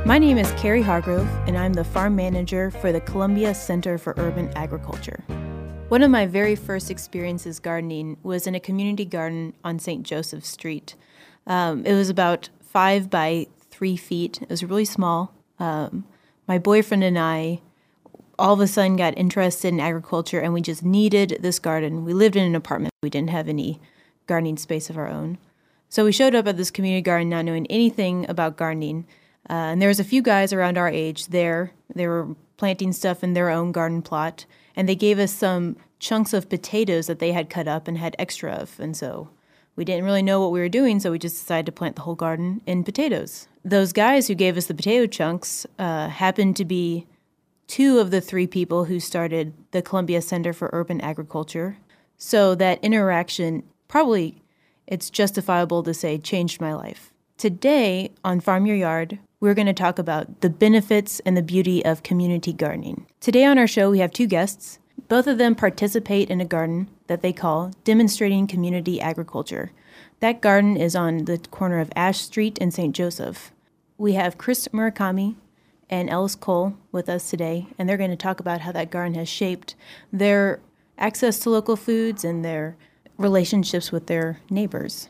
My name is Carrie Hargrove, and I'm the farm manager for the Columbia Center for Urban Agriculture. One of my very first experiences gardening was in a community garden on St. Joseph Street. It was about 5 by 3 feet. It was really small. My boyfriend and I all of a sudden got interested in agriculture, and we just needed this garden. We lived in an apartment. We didn't have any gardening space of our own. So we showed up at this community garden not knowing anything about gardening. And there was a few guys around our age there. They were planting stuff in their own garden plot, and they gave us some chunks of potatoes that they had cut up and had extra of. And so we didn't really know what we were doing, so we just decided to plant the whole garden in potatoes. Those guys who gave us the potato chunks happened to be 2 of the 3 people who started the Columbia Center for Urban Agriculture. So that interaction probably, it's justifiable to say, changed my life. Today on Farm Your Yard, we're going to talk about the benefits and the beauty of community gardening. Today on our show, we have 2 guests. Both of them participate in a garden that they call Demonstrating Community Agriculture. That garden is on the corner of Ash Street and St. Joseph. We have Chris Murakami and Ellis Cole with us today, and they're going to talk about how that garden has shaped their access to local foods and their relationships with their neighbors.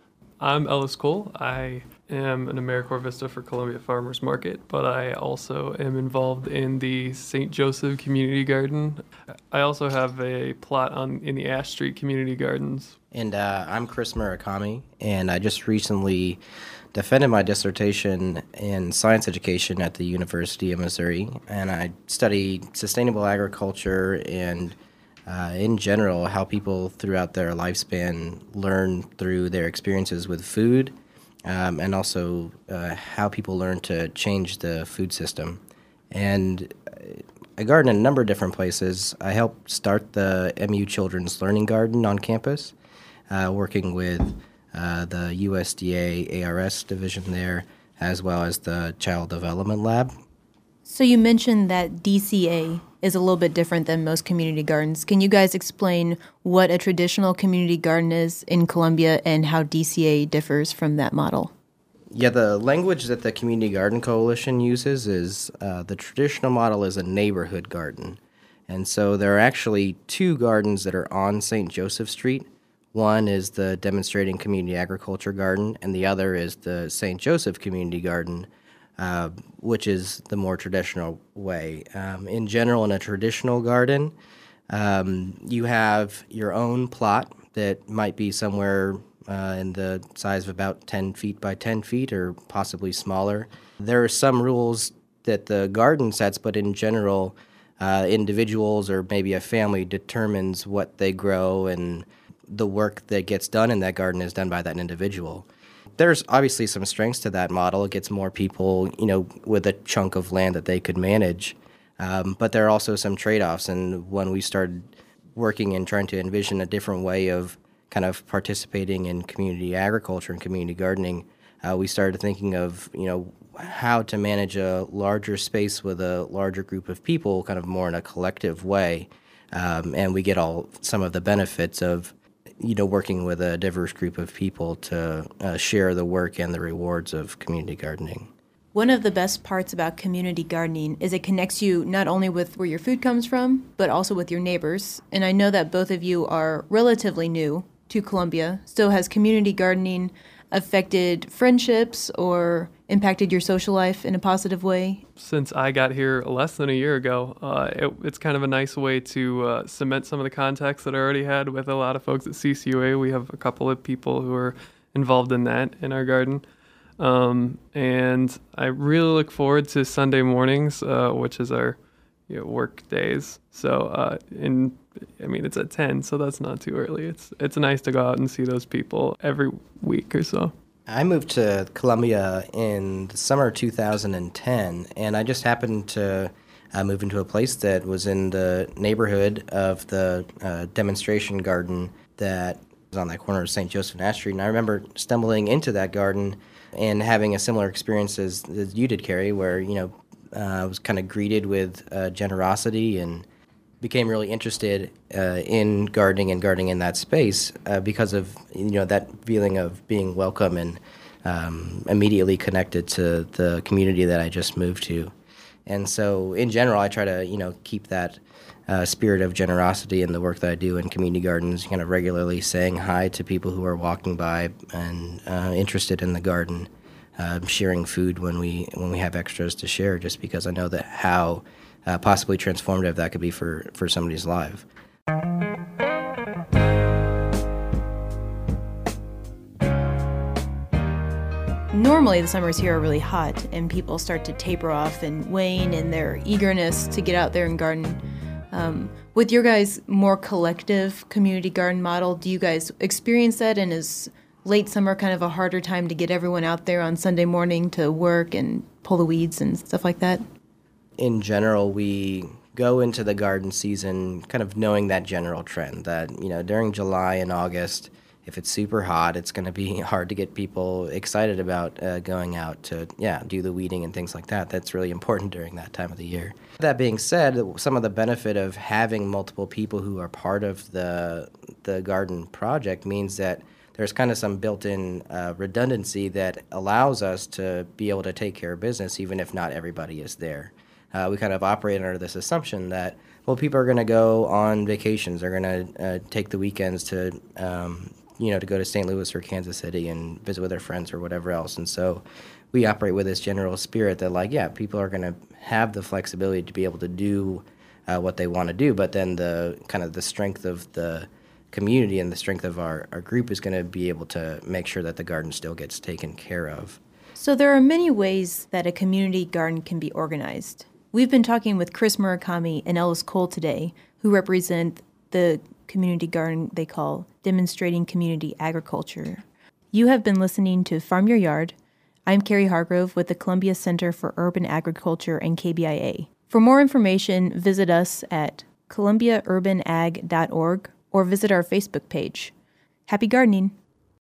I'm Ellis Cole. I am an AmeriCorps Vista for Columbia Farmers Market, but I also am involved in the St. Joseph Community Garden. I also have a plot in the Ash Street Community Gardens. And I'm Chris Murakami, and I just recently defended my dissertation in science education at the University of Missouri, and I studied sustainable agriculture and in general, how people throughout their lifespan learn through their experiences with food, and also how people learn to change the food system. And I garden in a number of different places. I helped start the MU Children's Learning Garden on campus, working with the USDA ARS division there, as well as the Child Development Lab. So you mentioned that DCA is a little bit different than most community gardens. Can you guys explain what a traditional community garden is in Columbia and how DCA differs from that model? Yeah, the language that the Community Garden Coalition uses is the traditional model is a neighborhood garden. And so there are actually 2 gardens that are on St. Joseph Street. One is the Demonstrating Community Agriculture Garden, and the other is the St. Joseph Community Garden, which is the more traditional way. In general, in a traditional garden, you have your own plot that might be somewhere in the size of about 10 feet by 10 feet or possibly smaller. There are some rules that the garden sets, but in general, individuals or maybe a family determines what they grow, and the work that gets done in that garden is done by that individual. There's obviously some strengths to that model. It gets more people, with a chunk of land that they could manage. But there are also some trade-offs. And when we started working and trying to envision a different way of kind of participating in community agriculture and community gardening, we started thinking of, how to manage a larger space with a larger group of people, kind of more in a collective way. And we get some of the benefits of working with a diverse group of people to share the work and the rewards of community gardening. One of the best parts about community gardening is it connects you not only with where your food comes from, but also with your neighbors. And I know that both of you are relatively new to Columbia. So has community gardening affected friendships or impacted your social life in a positive way? Since I got here less than a year ago, it's kind of a nice way to cement some of the contacts that I already had with a lot of folks at CCUA. We have a couple of people who are involved in that in our garden. And I really look forward to Sunday mornings, which is our work days. So, it's at 10, so that's not too early. It's nice to go out and see those people every week or so. I moved to Columbia in the summer of 2010, and I just happened to move into a place that was in the neighborhood of the demonstration garden that was on that corner of St. Joseph and Ash Street. And I remember stumbling into that garden and having a similar experience as you did, Carrie, where, I was kind of greeted with generosity and became really interested in gardening and gardening in that space because of that feeling of being welcome and immediately connected to the community that I just moved to. And so in general, I try to, keep that spirit of generosity in the work that I do in community gardens, kind of regularly saying hi to people who are walking by and interested in the garden, sharing food when we have extras to share, just because I know that how possibly transformative that could be for somebody's life. Normally, the summers here are really hot, and people start to taper off and wane in their eagerness to get out there and garden. With your guys' more collective community garden model, do you guys experience that, and is late summer kind of a harder time to get everyone out there on Sunday morning to work and pull the weeds and stuff like that? In general, we go into the garden season kind of knowing that general trend that, during July and August, if it's super hot, it's going to be hard to get people excited about going out to, do the weeding and things like that. That's really important during that time of the year. That being said, some of the benefit of having multiple people who are part of the garden project means that there's kind of some built-in redundancy that allows us to be able to take care of business even if not everybody is there. We kind of operate under this assumption that, people are going to go on vacations. They're going to take the weekends to to go to St. Louis or Kansas City and visit with their friends or whatever else. And so we operate with this general spirit that, people are going to have the flexibility to be able to do what they want to do, but then the strength of the community and the strength of our group is going to be able to make sure that the garden still gets taken care of. So there are many ways that a community garden can be organized. We've been talking with Chris Murakami and Ellis Cole today, who represent the community garden they call Demonstrating Community Agriculture. You have been listening to Farm Your Yard. I'm Carrie Hargrove with the Columbia Center for Urban Agriculture and KBIA. For more information, visit us at columbiaurbanag.org or visit our Facebook page. Happy gardening!